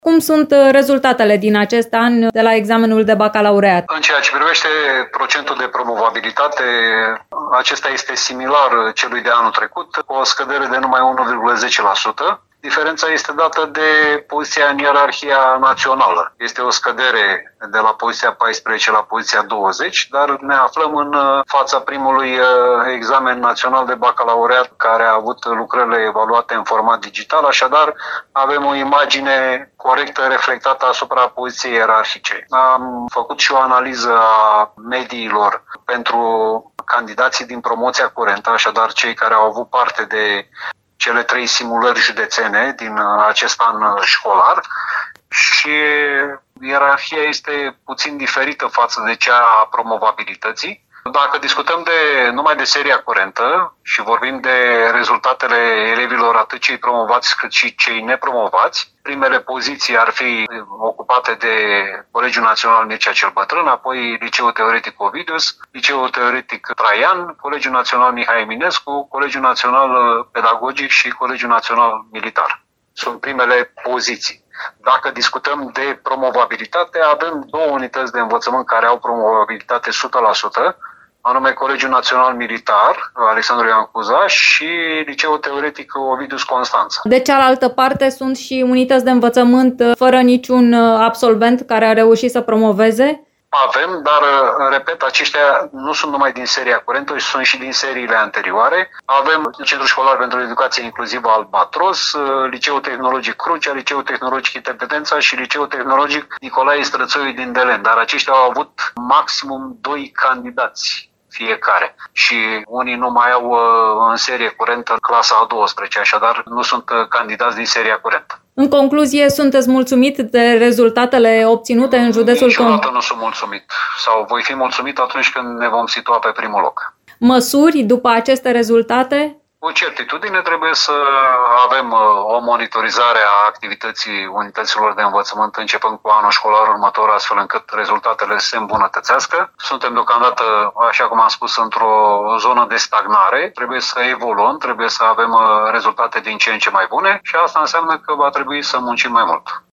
Cum sunt rezultatele din acest an de la examenul de bacalaureat? În ceea ce privește procentul de promovabilitate, acesta este similar celui de anul trecut, cu o scădere de numai 1,10%. Diferența este dată de poziția în ierarhia națională. Este o scădere de la poziția 14 la poziția 20, dar ne aflăm în fața primului examen național de bacalaureat care a avut lucrările evaluate în format digital, așadar avem o imagine corectă reflectată asupra poziției ierarhice. Am făcut și o analiză a mediilor pentru candidații din promoția curentă, așadar cei care au avut parte de cele 3 simulări județene din acest an școlar și ierarhia este puțin diferită față de cea a promovabilității. Dacă discutăm numai de seria curentă și vorbim de rezultatele elevilor atât cei promovați cât și cei nepromovați, primele poziții ar fi ocupate de Colegiul Național Mircea cel Bătrân, apoi Liceul Teoretic Ovidius, Liceul Teoretic Traian, Colegiul Național Mihai Eminescu, Colegiul Național Pedagogic și Colegiul Național Militar. Sunt primele poziții. Dacă discutăm de promovabilitate, avem 2 unități de învățământ care au promovabilitate 100%, anume Colegiul Național Militar, Alexandru Ioan Cuza și Liceul Teoretic Ovidius Constanța. De cealaltă parte sunt și unități de învățământ fără niciun absolvent care a reușit să promoveze? Avem, dar, repet, aceștia nu sunt numai din seria curentă, sunt și din seriile anterioare. Avem Centrul Școlar pentru Educație Inclusivă Albatros, Liceul Tehnologic Crucea, Liceul Tehnologic Independența și Liceul Tehnologic Nicolae Strățoiu din Delen, dar aceștia au avut maximum 2 candidați fiecare și unii nu mai au în serie curentă clasa a 12, așadar nu sunt candidați din seria curentă. În concluzie, sunteți mulțumit de rezultatele obținute în județul Niciodată nu sunt mulțumit sau voi fi mulțumit atunci când ne vom situa pe primul loc. Măsuri după aceste rezultate? Cu certitudine trebuie să avem o monitorizare a activității unităților de învățământ începând cu anul școlar următor, astfel încât rezultatele se îmbunătățească. Suntem deocamdată, așa cum am spus, într-o zonă de stagnare. Trebuie să evoluăm, trebuie să avem rezultate din ce în ce mai bune și asta înseamnă că va trebui să muncim mai mult.